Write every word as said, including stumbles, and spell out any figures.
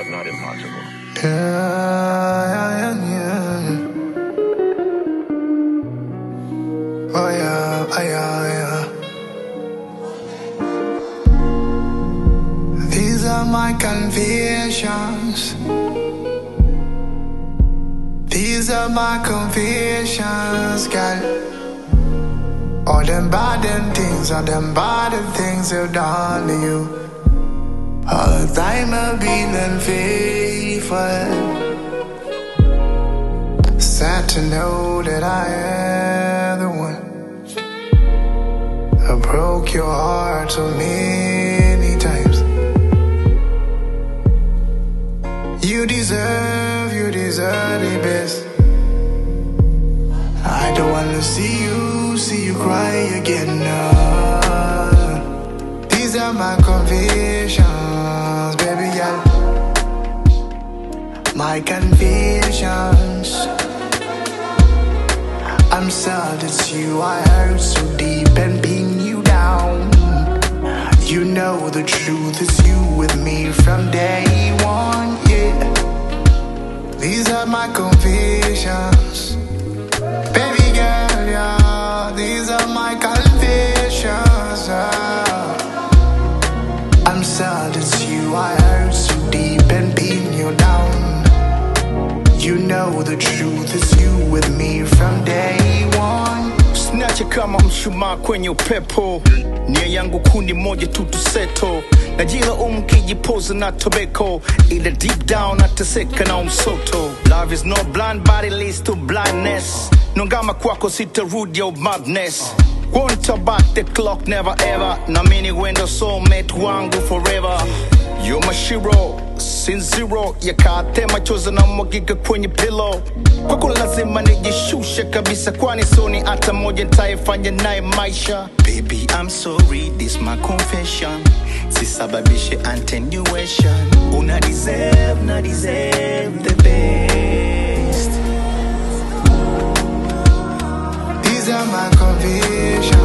but not impossible. Yeah, yeah, yeah. Oh yeah, oh yeah, yeah. These are my confessions. These are my confessions, girl. All them bad them things, all them bad things I've done to you. All the time I've been unfaithful. Sad to know that I am the one. I broke your heart so many times. You deserve, you deserve the best. I don't wanna see you, see you cry again. No. These are my confessions, baby girl. My confessions. I'm sad it's you I hurt so deep and pin you down. You know the truth is you with me from day one, yeah. These are my confessions, baby girl, yeah. These are my confessions, yeah. I'm sad it's you I hurt so deep and pin you down. You know the truth is you with me from day one. Snatcha kama mshumaa kwenye upepo. Nia yangu kundi moja tu tuseto. Najila umkijipoza na tobacco. Ila deep down ataseka na umsoto. Love is no blind body leads to blindness. Nongama kwako sitarudi au madness. Won't turn back the clock never ever. Na mini wendo soulmate wangu forever. You're my shiro, sin zero. Yakate machozi na mwagika kwenye pillow. Kwako lazima nijishushe kabisa, kwani soni hata moja nitaifanya naye maisha. Baby, I'm sorry, this my confession. Sisababishe attenuation. Una deserve, na deserve the best. These are my confessions.